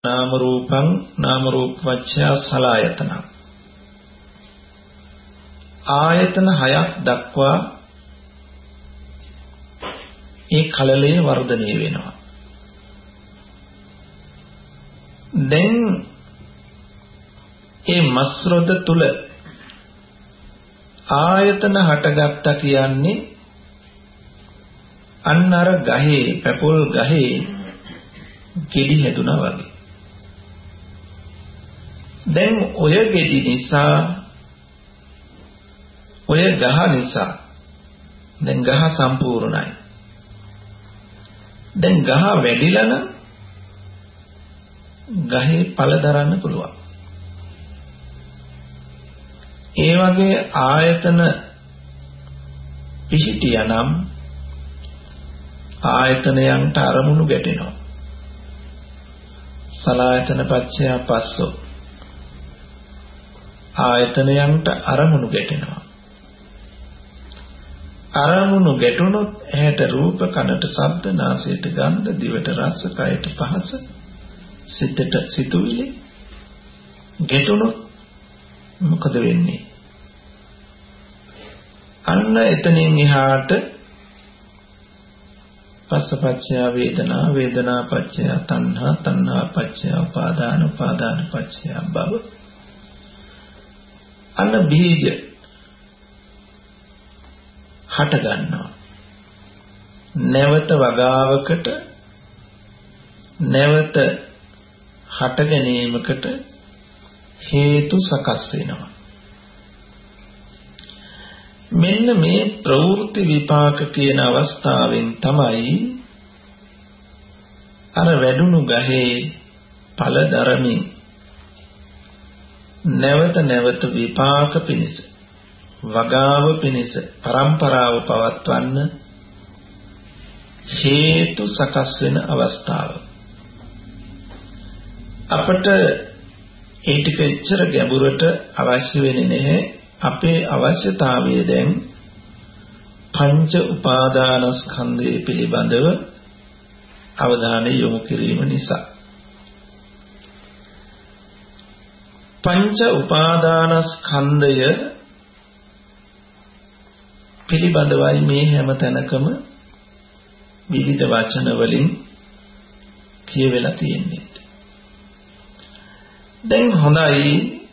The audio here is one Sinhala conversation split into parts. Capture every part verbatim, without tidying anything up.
නාම රූපං නාම රූපවච්ඡය සලආයතන ආයතන හයක් දක්වා ඒ කලලේ වර්ධනය වෙනවා. දැන් ඒ මස්රොද තුල ආයතන හටගත්තා කියන්නේ අන්න අර ගහේ පැපොල් ගහේ ගෙඩි හැදුනා වගේ. දැන් ඔය ගෙඩි නිසා ඔය ගහ නිසා දැන් ගහ සම්පූර්ණයි. දැන් ගහ වැඩිලා නම් ගහේ ඵල දරන්න පුළුවන්. ඒ වගේ ආයතන පිහිටියානම් ආයතනයන්ට අරමුණු ගැටෙනවා. සලආයතන පච්චය පස්සෝ ආයතනයන්ට අරමුණු ගැටෙනවා. අරමුණු ගැටුණොත් ඇහැට රූප, කනට ශබ්ද, නාසයට ගන්ධ, දිවට රස, කයට පහස, සිතට සිතුවිලි ගැටුණොත් මොකද වෙන්නේ? අන්න එතනින් එහාට පස්සපච්චය වේදනා, වේදනා පච්චය තණ්හා, තණ්හා පච්චය උපාදාන, උපාදාන පච්චය භව. අන්න බීජ හට ගන්නවා. නැවත වගාවකට නැවත හට ගැනීමකට හේතු සකස් වෙනවා. මෙන්න මේ ප්‍රවෘත්ති විපාක කියන අවස්ථාවෙන් තමයි අර වැඩුණු ගහේ ඵල ධර්මී නැවත නැවත විපාක පිණිස වගාව පිණිස පරම්පරාව පවත්වන්න හේතු සකස් වෙන අවස්ථාව. අපට ඒ ටික එච්චර ගැඹුරට අවශ්‍ය වෙන්නේ නැහැ. අපේ අවශ්‍යතාවය දැන් පංච උපාදානස්කන්ධය පිළිබඳව අවධානය යොමු කිරීම නිසා. පංච උපාදානස්කන්ධය පිළිබඳවයි මේ හැම තැනකම විවිධ වචන වලින් කියවෙලා තියෙන්නේ. දැන් හොඳයි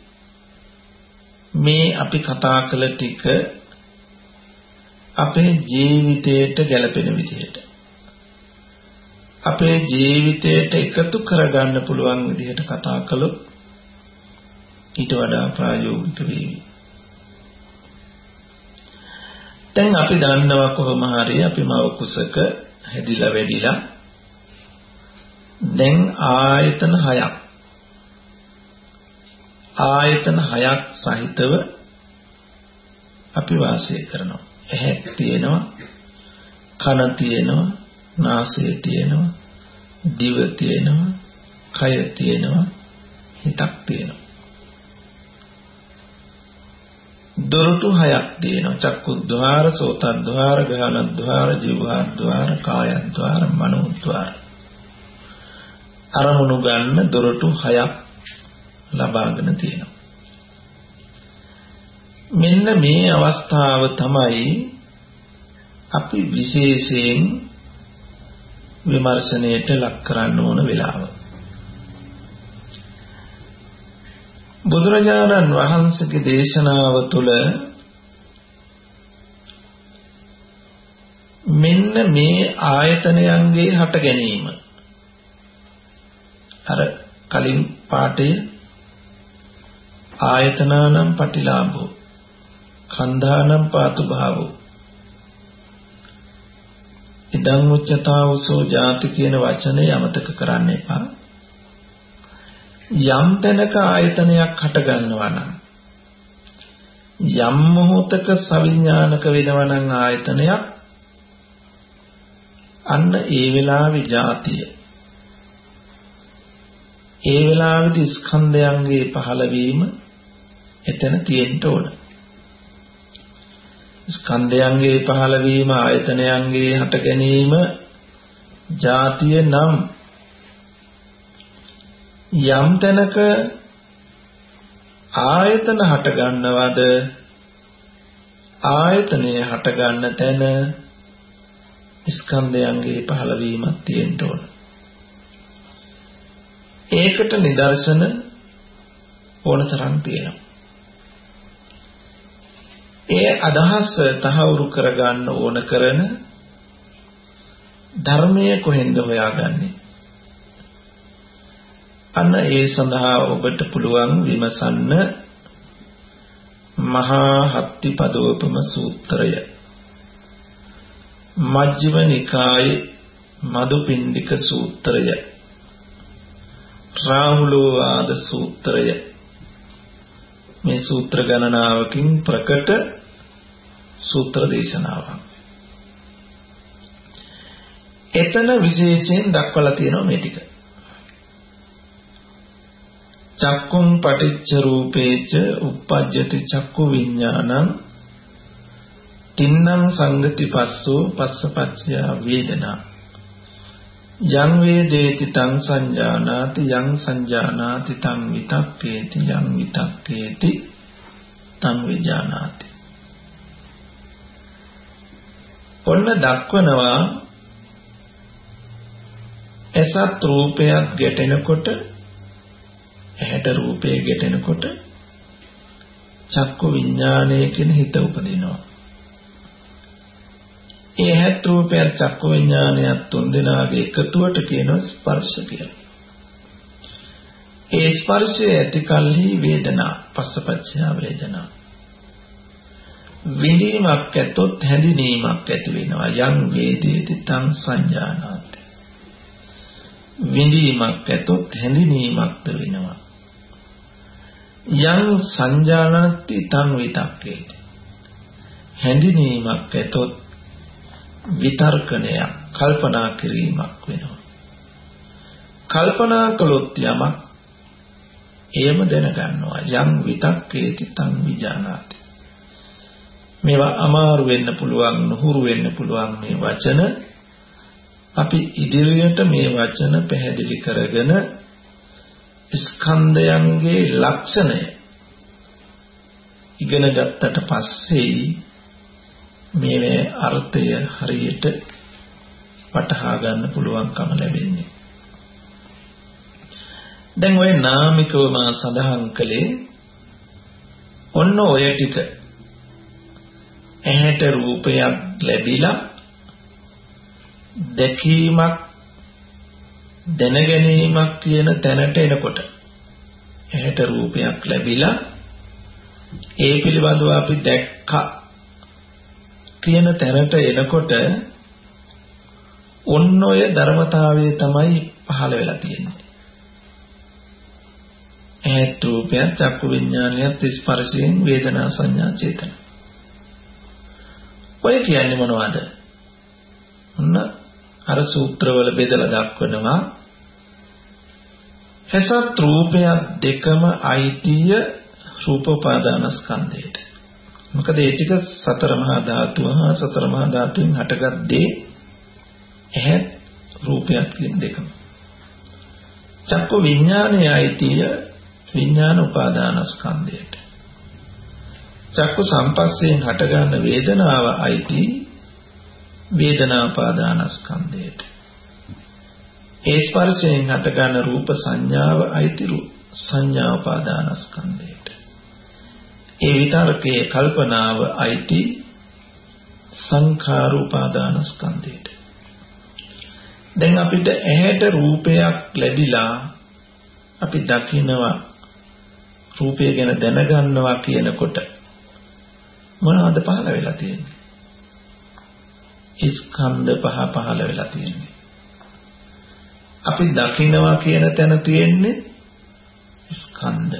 මේ අපි කතා කළ ටික අපේ ජීවිතයට ගැලපෙන විදිහට අපේ ජීවිතයට එකතු කරගන්න පුළුවන් විදිහට කතා කළොත් ඊට වඩා ප්‍රායෝගික වෙයි. දැන් අපි දන්නවා කොහොම හරි අපි මව කුසක හැදිලා වැඩිලා දැන් ආයතන හයක් ආයතන හයක් සහිතව අපි වාසය කරනවා. ඇහැ තියෙනවා, කන තියෙනවා, නාසය තියෙනවා, දිව තියෙනවා, කය තියෙනවා, හිතක් තියෙනවා. දොරටු හයක් තියෙනවා. චක්කුද්්වාර, සෝතද්්වාර, ගානද්්වාර, ජීවහද්්වාර, කායද්්වාර, මනෝද්්වාර. අරමුණු ගන්න දොරටු හයක් ලබාගෙන තියෙනවා. මෙන්න මේ අවස්ථාව තමයි අපි විශේෂයෙන් විමර්ශනයට ලක් කරන්න ඕන වෙලාව. බුදුරජාණන් වහන්සේගේ දේශනාව තුළ මෙන්න මේ ආයතනයන්ගේ හට ගැනීම අර කලින් පාඩේ ආයතනානම් පටිලාභෝ කන්ධානම් පාතු භාවෝ ඉදං උච්චතාවසෝ ජාති කියන වචනේ අමතක කරන්න එපා. යම් තැනක ආයතනයක් හට ගන්නවා නම් යම් මොහොතක සවිඥානික වෙනවා නම් ආයතනයක් අන්න ඒ වෙලාවේ ජාතිය ඒ වෙලාවේදී ස්කන්ධයන්ගේ පහළවීම එතන තියෙන්න ඕන. ස්කන්ධයන්ගේ පහළවීම ආයතනයන්ගේ හට ගැනීම ජාතිය නම් යම් තැනක ආයතන හට ගන්නවද ආයතනය හට ගන්න තැන ස්කන්ධයන්ගේ පහළවීමක් තියෙන්න ඕන. ඒකට නිදර්ශන ඕනතරම් තියෙනවා. ඒ අදහස් තහවුරු කරගන්න ඕන කරන ධර්මයේ කොහෙන්ද හොයාගන්නේ? අන්න ඒ සඳහා ඔබට පුළුවන් විමසන්න මහා හත්තිපදෝපම සූත්‍රය, මජ්ක්‍ධිම නිකායේ මදුපිණ්ඩික සූත්‍රය, රාහුලෝවාද සූත්‍රය. මේ සූත්‍ර ගණනාවකින් ප්‍රකට සූත්‍ර දේශනාවක්. එතන විශේෂයෙන් දක්වලා තියෙනවා මේ ටික. චක්කුම් පටිච්ච රූපේච uppajjati චක්කු විඥානං තින්නම් සංගති පස්සෝ පස්සපච්චය වේදනා යං වේදේති තං සංජානාති යං සංජානාති තං විතක්කේති යං විතක්කේති තං විජානාති. ඔන්න දක්වනවා එසත් රූපයක් ගැටෙනකොට, ඇහැට රූපය ගැටෙනකොට චක්කු විඥානය කියන හිත උපදිනවා. ඒ ඇහත් රූපයත් චක්කු විඥානයත් තුන් දෙනාගේ එකතුවට කියනවා ස්පර්ශ කියලා. ඒ ස්පර්ශය ඇති කල්හි වේදනා, පස්සපච්චය වේදනා. විඳීමක් ඇතොත් හැඳිනීමක් ඇති වෙනවා. යං වේදේති තං සංජානාති. විඳීමක් ඇතොත් හැඳිනීමක්ද වෙනවා. යං සංජානාති තං විතක්කේති. හැඳිනීමක් ඇතොත් විතර්කණයක්, කල්පනා කිරීමක් වෙනවා. කල්පනා කළොත් යමක් එයම දැනගන්නවා. යං විතක්කේති තං විජානාති. මේවා අමාරු වෙන්න පුළුවන්, නුහුරු වෙන්න පුළුවන් මේ වචන. අපි ඉදිරියට මේ වචන පැහැදිලි කරගෙන ස්කන්ධයන්ගේ ලක්ෂණය ඉගෙන ගත්තට පස්සේ මේ අර්ථය හරියට වටහා ගන්න පුළුවන්කම ලැබෙන්නේ. දැන් ඔය නාමිකව මා සඳහන් කළේ ඔන්න ඔය ටික. ඇහැට රූපයක් ලැබිලා දැකීමක්, දැනගැනීමක් කියන තැනට එනකොට, ඇහැට රූපයක් ලැබිලා ඒ පිළිබඳව අපි දැක්කා කියන තැනට එනකොට ඔන්න ඔය ධර්මතාවය තමයි පහළ වෙලා තියෙන්නේ. ඇහත් රූපයත් චක්කු විඥානයත් ස්පර්ශයෙන් වේදනා සංඥා චේතන. ඔය කියන්නේ මොනවද? ඔන්න අර සූත්‍රවල බෙදලා දක්වනවා එසත් රූපයක් දෙකම අයිතිය රූපෝපාදානස්කන්ධයට. මොකද ඒ ටික සතර මහා ධාතුව හා සතර මහා ධාතුන් හටගත් දේ ඇහැ රූපයක් කියන දෙකම. චක්කු විඥානයේ අයිතිය විඥාන උපාදානස්කන්ධයට. චක්කු සම්පස්සයෙන් හටගන්න වේදනාව අයිති වේදනා උපාදානස්කන්ධයට. ඒ ස්පර්ශයෙන් හටගන්න රූප සංඥාව අයිති රූප සංඥා උපාදානස්කන්ධයට. ඒ විතරකේ කල්පනාව අයිති සංඛාර උපාදානස්කන්ධයට. දැන් අපිට ඇහැට රූපයක් ලැබිලා අපි දකිනවා, රූපය ගැන දැනගන්නවා කියනකොට මොනවද පහළ වෙලා තියෙන්නේ? ස්කන්ධ පහ පහළ වෙලා තියෙන්නේ. අපි දකිනවා කියන තැන තියෙන්නේ ස්කන්ධ.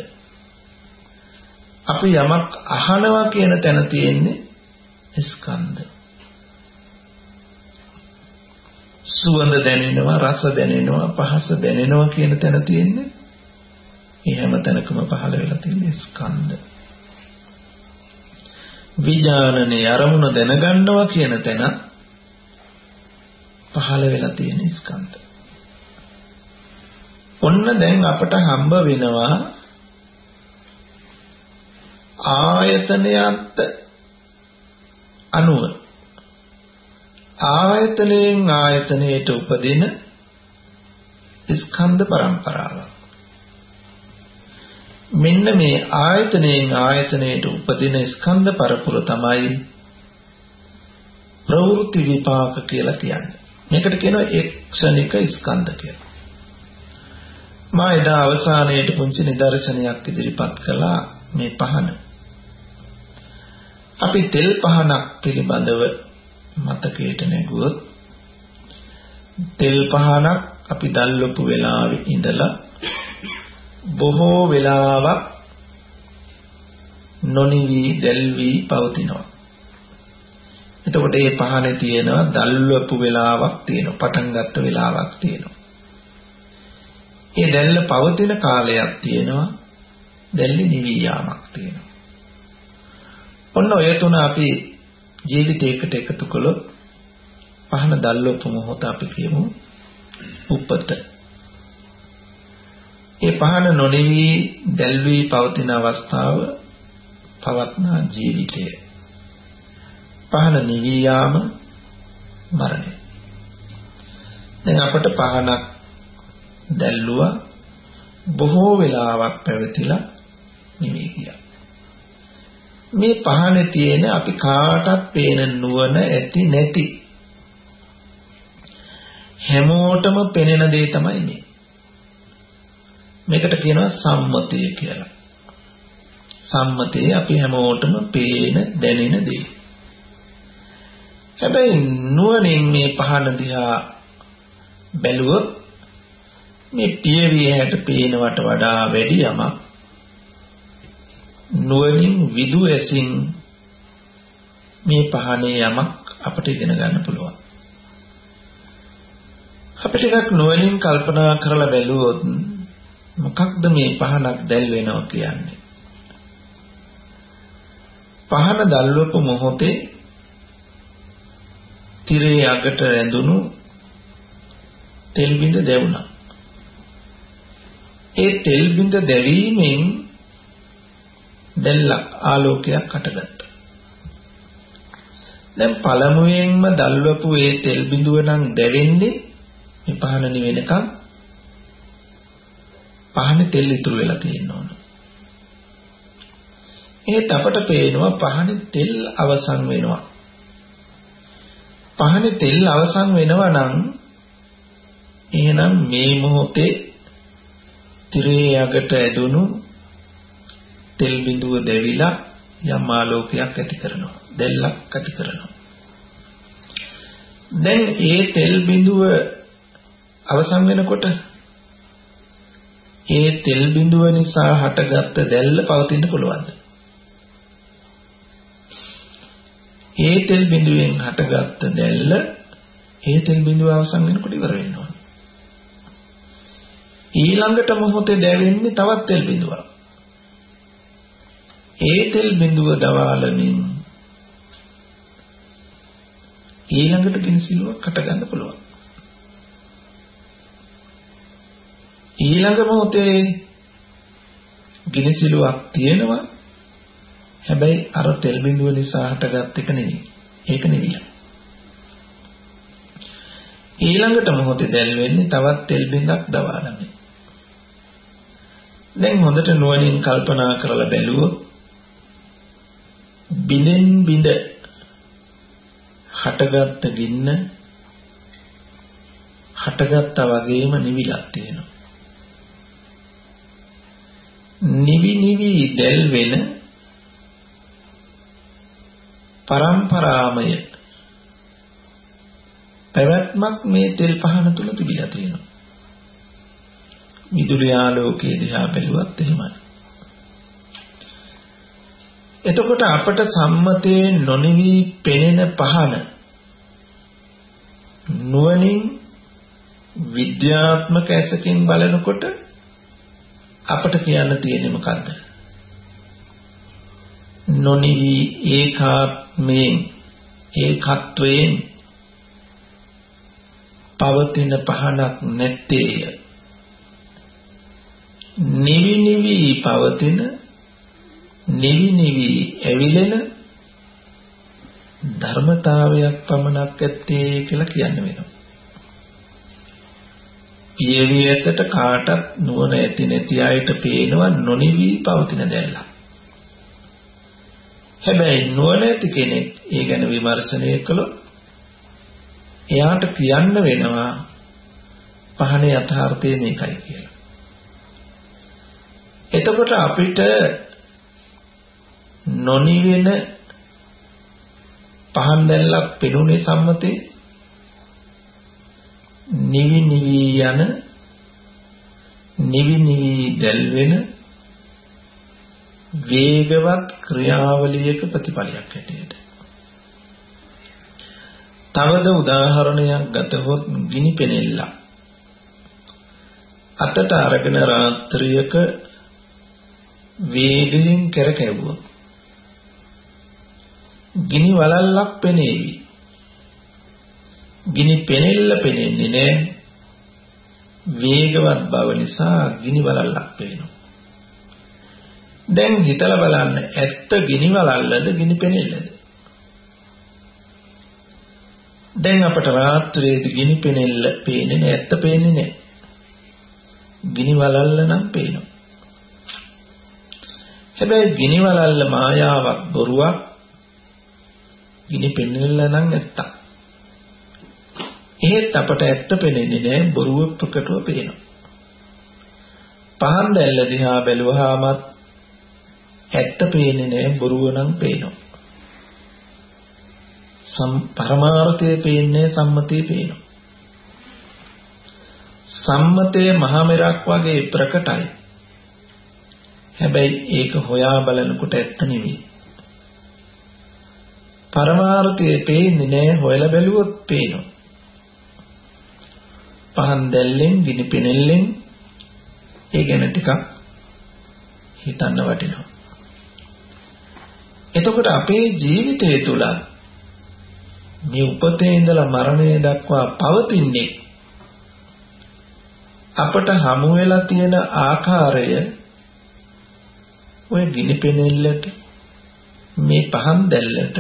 අපි යමක් අහනවා කියන තැන තියෙන්නේ ස්කන්ධ. සුවඳ දැනෙනවා, රස දැනෙනවා, පහස දැනෙනවා කියන තැන තියෙන්නේ මේ හැම තැනකම පහළ වෙලා තියෙන ස්කන්ධ. විඥානනේ අරමුණ දැනගන්නවා කියන තැන පහළ වෙලා තියෙන ස්කන්ධ. ඔන්න දැන් අපට හම්බ වෙනවා ආයතනයත් අනුව ආයතනයෙන් ආයතනයට උපදින ස්කන්ධ පරම්පරාවක්. මෙන්න මේ ආයතනයෙන් ආයතනයට උපදින ස්කන්ධ පරපුර තමයි ප්‍රවෘත්ති විපාක කියලා කියන්නේ. මේකට කියනවා එක්ෂණික ස්කන්ධ කියලා. මා එදා අවසානයේට පුංචි නිදර්ශනයක් ඉදිරිපත් කළා මේ පහන. අපි තෙල් පහනක් පිළිබඳව මතකයට නැගුවොත් තෙල් පහනක් අපි දැල්වපු වෙලාවේ ඉඳලා බොහෝ වෙලාවක් නොනිවි දැල්වි පවතිනවා. එතකොට මේ පහනේ තියෙනවා දැල්වපු වෙලාවක් තියෙනවා, පටන් ගත්ත වෙලාවක් තියෙනවා. ඒ දැල්ල පවතින කාලයක් තියෙනවා, දැල්ලි නිවි යාමක් තියෙනවා. ඔන්න ඔය තුන අපි ජීවිතයකට එකතු කළොත් පහන දැල්වපු මොහොත අපි කියමු උපත. ඒ පහන නොනිවි දැල්වි පවතින අවස්ථාව පවත්නා ජීවිතය. පහන නිවි යාම මරණය. දැන් අපට පහනක් දැල්ලුවා බොහෝ වෙලාවක් පැවතිලා නිවි ගියා. මේ පහනේ තියෙන අපි කාටත් පේන නුවණ ඇති නැති හැමෝටම පෙනෙන දේ තමයි මේ. මේකට කියනවා සම්මතය කියලා. සම්මතය අපි හැමෝටම පේන දැනෙන දේ. හැබැයි නුවණින් මේ පහන දිහා බැලුවොත් මේ පියවිය හැට පේනවට වඩා වැඩි යමක් නුවණින් විදු ඇසින් මේ පහනේ යමක් අපිට ඉගෙන ගන්න පුළුවන්. අපිට එකක් නුවණින් කල්පනා කරලා බැලුවොත් මොකක්ද මේ පහනක් දැල් වෙනවා කියන්නේ? පහන දැල්වපු මොහොතේ තිරේ අගට ඇඳුණු තෙල් බිඳ දැවුණා. ඒ තෙල් බිඳ දැවීමෙන් දැල්ලක් ආලෝකයක් හටගත්තා. දැන් පළමුවෙන්ම දැල්වපු ඒ තෙල් බිඳුව නම් දැවෙන්නේ මේ පහන නිවෙනකම් පහනේ තෙල් ඉතුරු වෙලා තියෙනවා. ඒත් අපට පේනවා පහනේ තෙල් අවසන් වෙනවා. පහනේ තෙල් අවසන් වෙනවා නම් එහෙනම් මේ මොහොතේ තිරේ යකට ඇදුණු තෙල් බිඳුව දැවිලා යම් ආලෝකයක් ඇති කරනවා, දැල්ලක් ඇති කරනවා. දැන් ඒ තෙල් බිඳුව අවසන් වෙනකොට ඒ තෙල් බිඳුව නිසා හටගත්ත දැල්ල පවතින්න පුළුවන්ද? ඒ තෙල් බිඳුවෙන් හටගත්ත දැල්ල ඒ තෙල් බිඳුව අවසන් වෙනකොට ඉවර වෙනවා. ඊළඟට මොහොතේ දැවෙන්නේ තවත් තෙල් බිඳුවක්. ඒ තෙල් බිඳුව දවාලමින් ඊළඟට කිසිලුවක් හට ගන්න පුළුවන්. ඊළඟ මොහොතේ ගිනිසිලුවක් තියෙනවා. හැබැයි අර තෙල් බිඳුව නිසා හටගත් එක නෙවෙයි. ඒක නෙවෙයි. ඊළඟට මොහොතේ දැල් වෙන්නේ තවත් තෙල් බිඳක් දවාලමින්. දැන් හොඳට නුවණින් කල්පනා කරලා බැලුවොත් බිඳෙන් බිඳ හටගත් ගින්න හටගත්තා වගේම නිවිලක් තියෙනවා. නිවි නිවි දැල් වෙන පරම්පරාමය පැවැත්මක් මේ තෙල් පහන තුල තිබිලා තියෙනවා. විදුලි ආලෝකයේ දිහා බැලුවත් එහෙමයි. එතකොට අපට සම්මතයේ නොනිවි පෙනෙන පහන නුවණින් විද්‍යාත්මක ඇසකින් බලනකොට අපට කියන්න තියෙන්නේ මොකද්ද? නොනිවි ඒකාත්මයෙන් ඒකත්වයෙන් පවතින පහනක් නැත්තේය. නිවි නිවි පවතින නිවි නිවි ඇවිලෙන ධර්මතාවයක් පමණක් ඇත්තේ කියලා කියන්න වෙනවා. පියවියසට කාටත් නුවණ ඇති නැති අයට පේනවා නොනිවි පවතින දැල්ල. හැබැයි නුවණ ඇති කෙනෙක් ඒ ගැන විමර්ශනය කළොත් එයාට කියන්න වෙනවා පහනේ යථාර්ථය මේකයි කියලා. එතකොට අපිට නොනිවෙන පහන් දැල්ලක් පෙනුනේ සම්මතේ නිවි නිවි යන නිවි නිවි දැල් වෙන වේගවත් ක්‍රියාවලියක ප්‍රතිඵලයක් හැටියට. තවද උදාහරණයක් ගතහොත් ගිනි පෙනෙල්ල අතට අරගෙන රාත්‍රියක වේගයෙන් කරකැවුවොත් ගිනි වලල්ලක් පෙනේවි. ගිනි පෙනෙල්ල පෙනෙන්නේ නැහැ. වේගවත් බව නිසා ගිනි වලල්ලක් පෙනෙනවා. දැන් හිතලා බලන්න ඇත්ත ගිනි වලල්ලද ගිනි පෙනෙල්ලද? දැන් අපට රාත්‍රියේදී ගිනි පෙනෙල්ල පේන්නේ නැහැ, ඇත්ත පේන්නේ නැහැ. ගිනි වලල්ල නම් පේනවා. හැබැයි ගිනි වලල්ල මායාවක්, බොරුවක්. ගිනි පෙනෙල්ල නම් ඇත්තක්. එහෙත් අපට ඇත්ත පෙනෙන්නේ නැහැ, බොරුව ප්‍රකටව පේනවා. පහන් දැල්ල දිහා බැලුවාම ඇත්ත පේන්නේ නැහැ, බොරුව නම් පේනවා. සම් පරමාර්ථය පේන්නේ සම්මතය පේනවා. සම්මතය මහ මෙරක් වගේ ප්‍රකටයි. හැබැයි ඒක හොයා බලනකොට ඇත්ත නෙවෙයි. පරමාර්ථය පේන්නේ නැහැ, හොයලා බැලුවොත් පේනවා. පහන් දැල්ලෙන් ගිනි පෙනෙල්ලෙන් ඒ ගැන ටිකක් හිතන්න වටිනවා. එතකොට අපේ ජීවිතය තුළ මේ උපතේ ඉඳලා මරණය දක්වා පවතින්නේ අපට හමු වෙලා තියෙන ආකාරය ඔය ගිනි පෙනෙල්ලට මේ පහන් දැල්ලට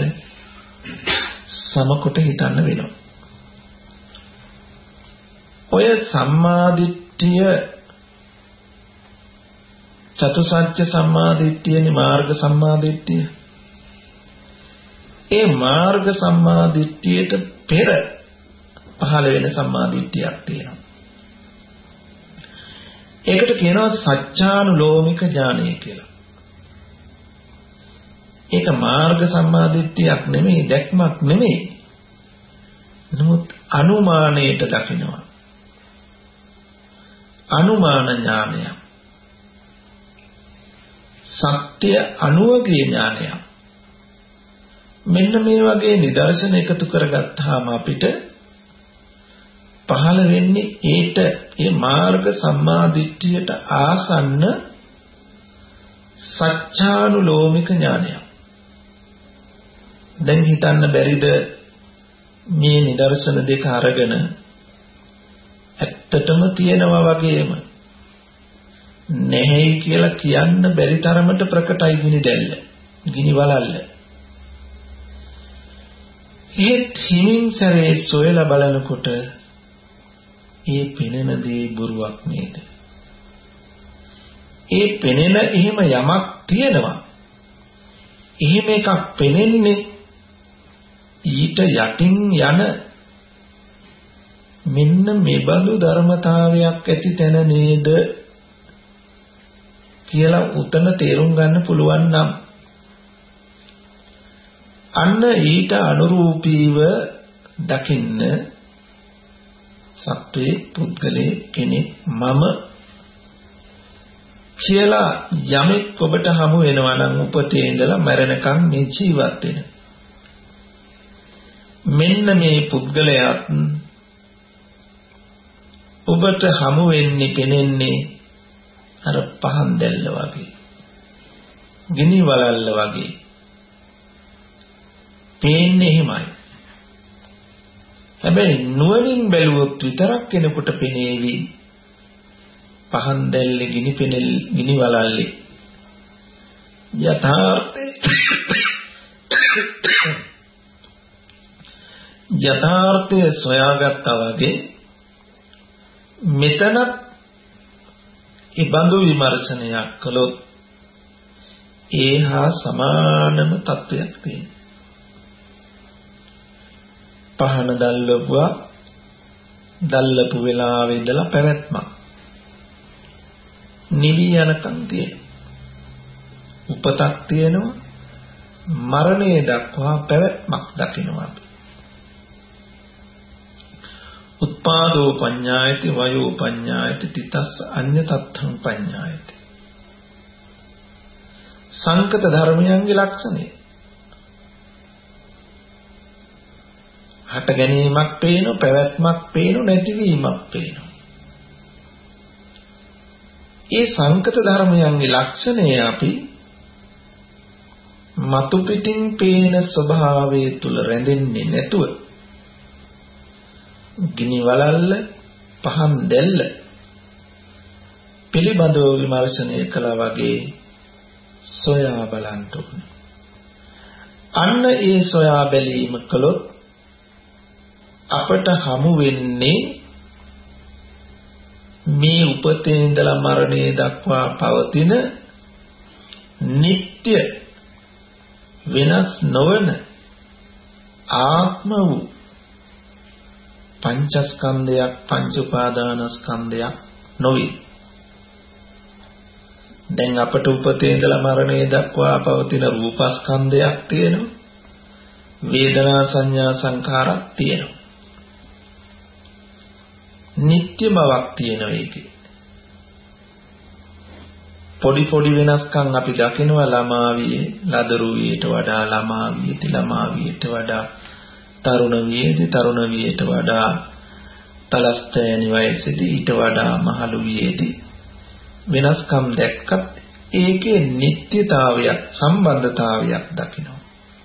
සමකොට හිතන්න වෙනවා. ඔය සම්මාදිට්ඨිය චතුසත්‍ය සම්මාදිට්ඨියනේ මාර්ග සම්මාදිට්ඨිය. ඒ මාර්ග සම්මාදිට්ඨියට පෙර පහළ වෙන සම්මාදිට්ඨියක් තියෙනවා. ඒකට කියනවා සත්‍යානුලෝමික ඥානය කියලා. ඒක මාර්ග සම්මාදිට්ඨියක් නෙමෙයි, දැක්මක් නෙමෙයි. නමුත් අනුමානයට දකිනවා. අනුමාන ඥානය. සත්‍ය අනුවගේ ඥානය. මෙන්න මේ වගේ නිදර්ශන එකතු කරගත්තාම අපිට පහළ වෙන්නේ ඒට ඒ මාර්ග සම්මාදිට්ඨියට ආසන්න සත්‍යානුලෝමික ඥානය. දැන් හිතන්න බැරිද මේ නිදර්ශන දෙක අරගෙන ඇත්තටම තියෙනවා වගේම නැහැයි කියලා කියන්න බැරි තරමට ප්‍රකටයි ගිනි දැල්ල, ගිනි වලල්ල. ඒත් හිමින් සැරේ සොයලා බලනකොට ඒ පෙනෙන දේ බොරුවක් නේද? ඒ පෙනෙන එහෙම යමක් තියෙනවා. එහෙම එකක් පෙනෙන්නේ ඊට යටින් යන මෙන්න මෙබඳු ධර්මතාවයක් ඇති තැන නේද කියලා උතන තේරුම් ගන්න පුළුවන් නම් අන්න ඊට අනුරූපීව දකින්න සත්වේ පුද්ගලයේ කෙනෙක් මම කියලා යමෙක් ඔබට හමු වෙනවා නම් උපතේ ඉඳලා මරණකම් මේ ජීවත් වෙන මෙන්න මේ පුද්ගලයාත් ඔබට හමු වෙන්නේ පෙනෙන්නේ අර පහන් දැල්ල වගේ, ගිනි වලල්ල වගේ පේන්නේ එහෙමයි. හැබැයි නුවණින් බැලුවොත් විතරක් කෙනෙකුට පෙනේවි පහන් දැල්ලේ ගිනි පෙනෙල් ගිනි වලල්ලේ යථාර්ථය යථාර්ථය සොයාගත්තා වගේ මෙතනත් ඉබඳු විමර්ශනයක් කළොත් ඒහා සමානම තත්වයක් තියෙනවා. පහන දැල්ලුවා දැල්ලපු වෙලාවේ ඉඳලා පැවැත්මක් නිවි යනකම් තියෙනවා. උපතක් තියෙනවා මරණය දක්වා පැවැත්මක් දකින්නවා. උත්පාදෝ පඤ්ඤායති වයෝ පඤ්ඤායති තිතස්ස අඤ්ඤ තත්තං පඤ්ඤායති. සංකත ධර්මයන්ගේ ලක්ෂණය හට ගැනීමක් පේන, පැවැත්මක් පේන, නැතිවීමක් පේන. ඒ සංකත ධර්මයන්ගේ ලක්ෂණය අපි මතු පිටින් පේන ස්වභාවය තුල රැඳෙන්නේ නැතුව ගිනි වලල්ල පහන් දැල්ල පිළිබඳව විමර්ශනය කළා වගේ සොයා බලන්න ඕනේ. අන්න ඒ සොයා බැලීම කළොත් අපට හමු වෙන්නේ මේ උපතේ ඉඳලා මරණය දක්වා පවතින නিত্য වෙනස් නොවන ආත්ම වූ පංචස්කන්ධයක් පංච උපාදානස්කන්ධයක් නොවේ. දැන් අපට උපතේ ඉඳලා මරණය දක්වා පවතින රූපස්කන්ධයක් තියෙනවා. වේදනා සංඥා සංඛාරක් තියෙනවා. නিত্য බවක් තියෙනවා ඒකේ. පොඩි පොඩි වෙනස්කම් අපි දකිනවා ළමාවියේ ලදරුවියට වඩා ළමාවියේ ළමාවියට වඩා තරුණ වියේදී තරුණ වියට වඩා තලස්තෑනි වයසේදී ඊට වඩා මහලු වියේදී වෙනස්කම් දැක්කත් ඒකේ නිත්‍යතාවයක් සම්බන්ධතාවයක් දකිනවා.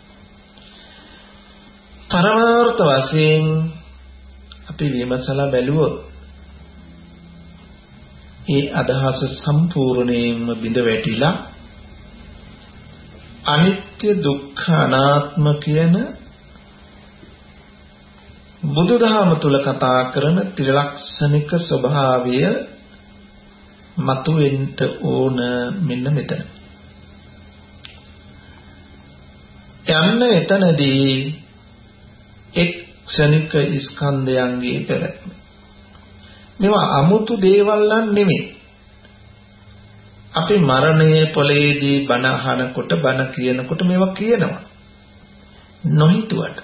පරමාර්ථ වශයෙන් අපි විමසලා බැලුවොත් ඒ අදහස සම්පූර්ණයෙන්ම බිඳ වැටිලා අනිත්‍ය දුක්ඛ අනාත්ම කියන බුදුදහම තුල කතා කරන ත්‍රිලක්ෂණික ස්වභාවය මතුවෙන්න ඕන මෙන්න මෙතන. යන්න එතනදී එක් ක්ෂණික ස්කන්ධයන්ගේ පැවැත්ම. මේවා 아무තු දේවල් නෙමෙයි. අපි මරණයේ පොළේදී බණ අහනකොට බණ කියනකොට මේවා කියනවා. නොහිතුවට.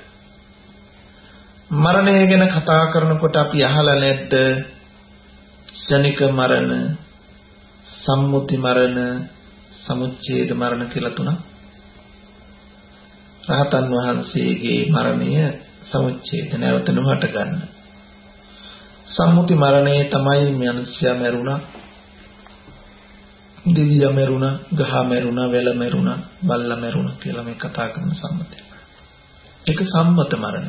මරණය ගැන කතා කරනකොට අපි අහලා නැද්ද? ක්ෂණික මරණ, සම්මුති මරණ, සමුච්ඡේද මරණ කියලා තුනක්. රහතන් වහන්සේගේ මරණය සමුච්ඡේද නැවත නොහට ගන්න. සම්මුති මරණය තමයි මිනිස්යා මැරුණා, දිවියා මැරුණා, ගහ මැරුණා, වැල මැරුණා, බල්ල මැරුණා කියලා මේ කතා කරන සම්මතය. ඒක සම්මත මරණය.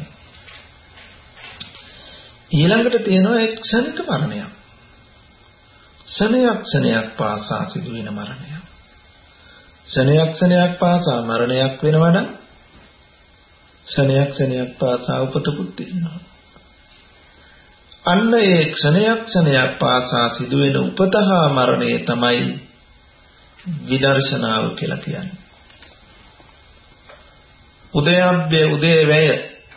ඊළඟට තියෙනවා එක් ක්ෂණික මරණයක්. ක්ෂණයක් ක්ෂණයක් පාසා සිදුවෙන මරණයක්. ක්ෂණයක් ක්ෂණයක් පාසා මරණයක් වෙනවා නම් ක්ෂණයක් ක්ෂණයක් පාසා උපතකුත් තියෙනවා. අන්න ඒ ක්ෂණයක් ක්ෂණයක් පාසා සිදුවෙන උපත හා මරණය තමයි විදර්ශනාව කියලා කියන්නේ. උදයබ්බේ උදේ වැය.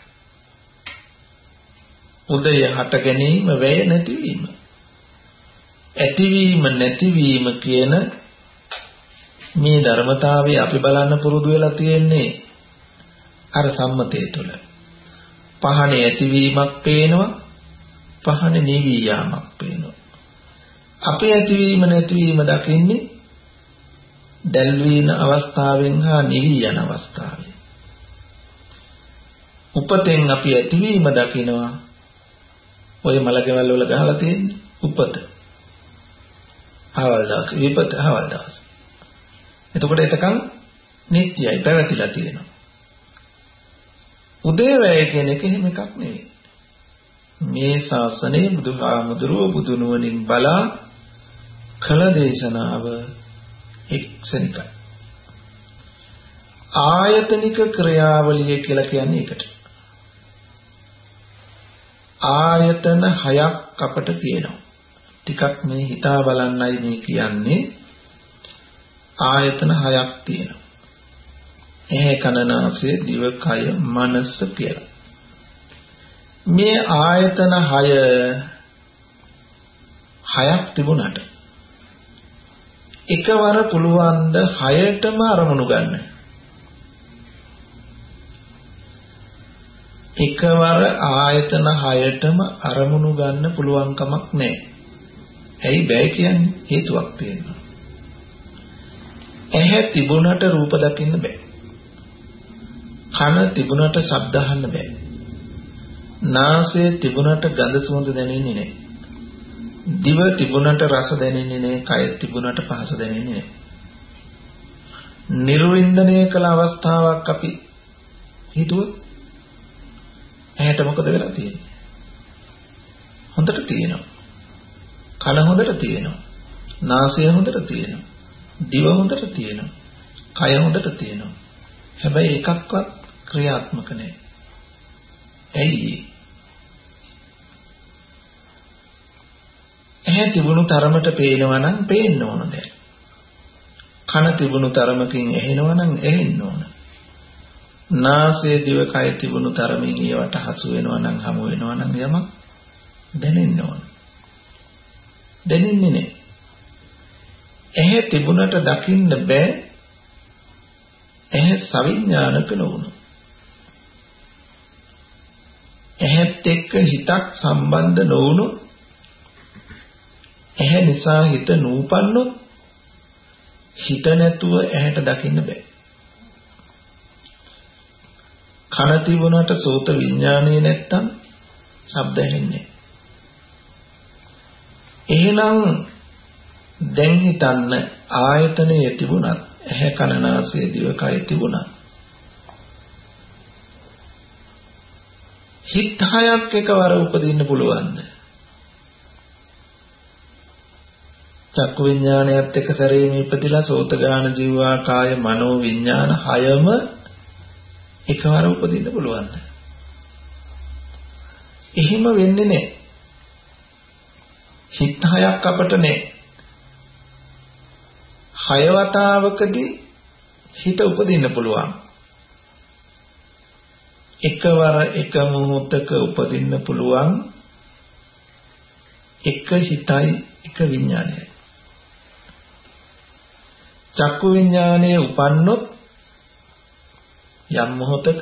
උදය හට ගැනීම, වැය නැතිවීම. ඇතිවීම නැතිවීම කියන මේ ධර්මතාවය අපි බලන්න පුරුදු වෙලා තියෙන්නේ අර සම්මතය තුළ. පහනේ ඇතිවීමක් පේනවා, පහනේ නිවි යාමක් පේනවා. අපේ ඇතිවීම නැතිවීම දකින්නේ දැල්වීන අවස්ථාවෙන් හා නිවි යන අවස්ථාවෙන්. උපතෙන් අපි ඇතිවීම දකිනවා. ඔය මලකෙවල් වල ගහලා තියෙන්නේ උපත. අවල් දවස් විපත අවල් දවස්. එතකොට එතකන් නිට්ටයයි පැවතිලා තියෙනවා. උදේවැය කියන එක එහෙම එකක් නෙවෙයි. මේ ශාසනයේ බුදුහාමුදුරුව බුදුනුවණින් බලා කළ දේශනාව එක්සනිකයි. ආයතනික ක්‍රියාවලිය කියලා කියන්නේ ඒකට. ආයතන හයක් අපට තියෙනවා. ටිකක් මේ හිතා බලන්නයි මේ කියන්නේ. ආයතන හයක් තියෙනවා. ඇහැ කන නාසය දිව කය මනස කියලා. මේ ආයතන හය හයක් තිබුණාට එකවර පුළුවන් ද හයටම අරමුණු ගන්න. එකවර ආයතන හයටම අරමුණු ගන්න පුළුවන් කමක් නැහැ. ඇයි බෑ කියන්නේ? හේතුවක් තියෙනවා. ඇහැ තිබුණට රූප දකින්න බෑ. කන තිබුණට ශබ්ද අහන්න බෑ. නාසය තිබුණට ගඳ සුවඳ දැනෙන්නේ නැහැ. දිව තිබුණට රස දැනෙන්නේ නැහැ. කය තිබුණට පහස දැනෙන්නේ නැහැ. නිර්වින්දනය කළ අවස්ථාවක් අපි හිතුවොත් ඇහැට මොකද වෙලා තියෙන්නේ? හොඳට තියෙනවා. කන හොඳට තියෙනවා. නාසය හොඳට තියෙනවා. දිව හොඳට තියෙනවා. කය හොඳට තියෙනවා. හැබැයි එකක්වත් ක්‍රියාත්මක නැහැ. ඇයි? ඇහැ තිබුණු තරමට පේනවා නම් පේන්න ඕන දැන්. කන තිබුණු තරමකින් ඇහෙනවා නම් ඇහෙන්න ඕන. නාසය දිව කය තිබුණු තරමින් ඒවට හසු වෙනවා නම් හමු වෙනවා නම් යමක් දැනෙන්න ඕන. දැනෙන්නේ නැහැ. ඇහැ තිබුණට දකින්න බෑ. ඇහැ සවිඥානික නොවුණු. ඇහත් එක්ක හිතක් සම්බන්ධ නොවුණු. ඇහැ නිසා හිත නූපන්නොත් හිත නැතුව ඇහැට දකින්න බෑ. කන තිබුණාට සෝත විඥානේ නැත්තම් ශබ්ද ඇහෙන්නේ. එහෙනම් දැන් හිතන්න ආයතනයේ තිබුණත් ඇහැ කන නාසය දිව කය තිබුණත් හිත හයක් එකවර උපදින්න පුළුවන්ද? චක්කු විඥානයත් එක්ක සැරේම ඉපදිලා සෝත ගාන ජීවා කාය මනෝ විඥාන හයම එකවර උපදින්න පුළුවන්ද? එහෙම වෙන්නේ නැහැ. හිත හයක් අපට නැහැ. හය වතාවකදී හිත උපදින්න පුළුවන්. එකවර එක මොහොතක උපදින්න පුළුවන් එක හිතයි එක විඥානයයි. චක්කු විඥානයේ උපන්නොත් යම් මොහොතක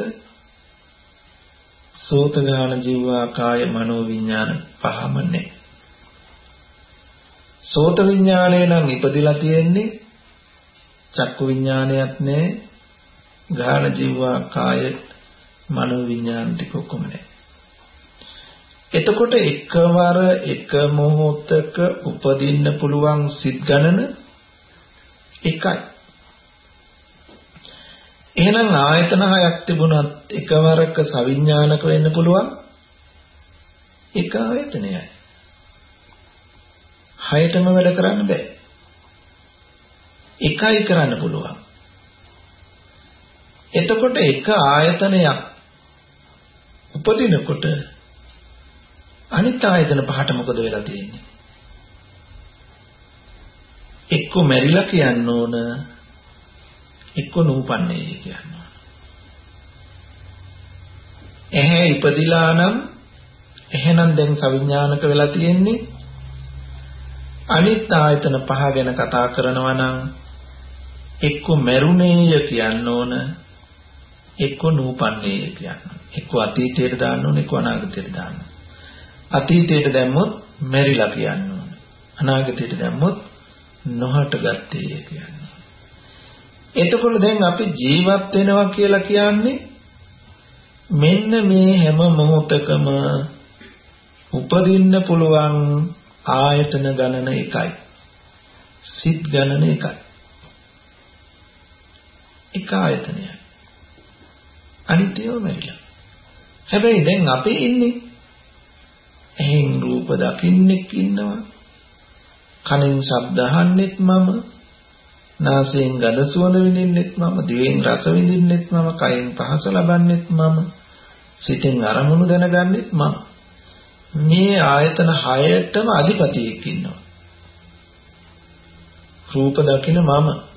සෝත ගාන ජීවා කාය මනෝ විඥාන පහම නැහැ. සෝත විඥානය නම් ඉපදිලා තියෙන්නේ චක්කු විඥානයත් නැහැ. ගාන ජීවා කාය මනෝ විඥාන ටික ඔක්කොම නැහැ. එතකොට එකවර එක මොහොතක උපදින්න පුළුවන් සිත් ගණන එකයි. එහෙනම් ආයතන හයක් තිබුණත් එකවරක සවිඥානික වෙන්න පුළුවන් එක ආයතනයයි. හයටම වැඩ කරන්න බෑ. එකයි කරන්න පුළුවන්. එතකොට එක ආයතනයක් උපදිනකොට අනිත් ආයතන පහට මොකද වෙලා තියෙන්නේ? එක්ක මැරිලා කියන්න ඕන, එක්ක නූපන්නේ කියන්න ඕන. එහේ ඉපදිලා නම් එහෙනම් දැන් සවිඥානික වෙලා තියෙන්නේ. අනිත් ආයතන පහ ගැන කතා කරනවා නම් එක්ක මැරුණේය කියන්න ඕන, එක්ක නූපන්නේය කියන්න ඕන. එක්ක අතීතයට දාන්න ඕන, එක්ක අනාගතයට දාන්න ඕන. අතීතයට දැම්මොත් මැරිලා කියන්න ඕන. අනාගතයට දැම්මොත් නොහට ගත්තේ කියන්න ඕන. එතකොට දැන් අපි ජීවත් වෙනවා කියලා කියන්නේ මෙන්න මේ හැම මොහොතකම උපදින්න පුළුවන් ආයතන ගණන එකයි. සිත් ගණන එකයි. එක ආයතනයයි. අනිත්‍යව මැරිලා. හැබැයි දැන් අපි ඉන්නේ එහෙන් රූප දකින්නෙක් ඉන්නවා. කනෙන් ශබ්ද අහන්නෙත් මම, නාසයෙන් ගඳ සුවඳ විඳින්නෙත් මම, දිවෙන් රස විඳින්නෙත් මම, කයෙන් පහස ලබන්නෙත් මම, සිතෙන් අරමුණු දැනගන්නෙත් මම. මේ ආයතන හයටම අධිපතියෙක් ඉන්නවා. රූප දකින මම,